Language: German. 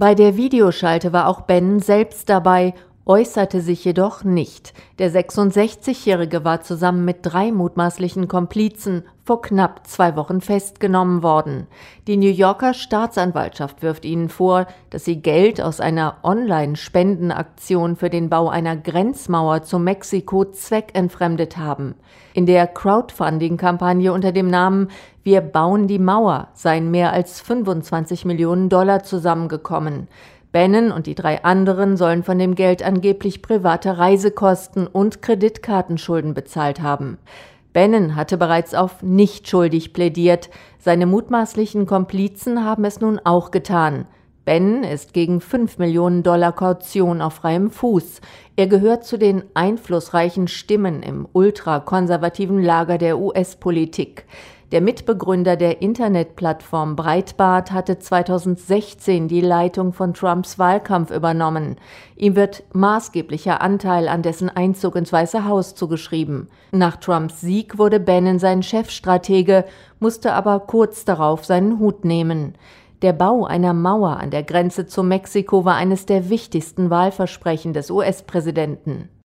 Bei der Videoschalte war auch Bannon selbst dabei, äußerte sich jedoch nicht. Der 66-Jährige war zusammen mit 3 mutmaßlichen Komplizen vor knapp 2 Wochen festgenommen worden. Die New Yorker Staatsanwaltschaft wirft ihnen vor, dass sie Geld aus einer Online-Spendenaktion für den Bau einer Grenzmauer zu Mexiko zweckentfremdet haben. In der Crowdfunding-Kampagne unter dem Namen »Wir bauen die Mauer« seien mehr als $25 Millionen zusammengekommen. Bannon und die 3 anderen sollen von dem Geld angeblich private Reisekosten und Kreditkartenschulden bezahlt haben. Bannon hatte bereits auf nicht schuldig plädiert. Seine mutmaßlichen Komplizen haben es nun auch getan. Bannon ist gegen $5 Millionen Kaution auf freiem Fuß. Er gehört zu den einflussreichen Stimmen im ultrakonservativen Lager der US-Politik. Der Mitbegründer der Internetplattform Breitbart hatte 2016 die Leitung von Trumps Wahlkampf übernommen. Ihm wird maßgeblicher Anteil an dessen Einzug ins Weiße Haus zugeschrieben. Nach Trumps Sieg wurde Bannon sein Chefstratege, musste aber kurz darauf seinen Hut nehmen. Der Bau einer Mauer an der Grenze zu Mexiko war eines der wichtigsten Wahlversprechen des US-Präsidenten.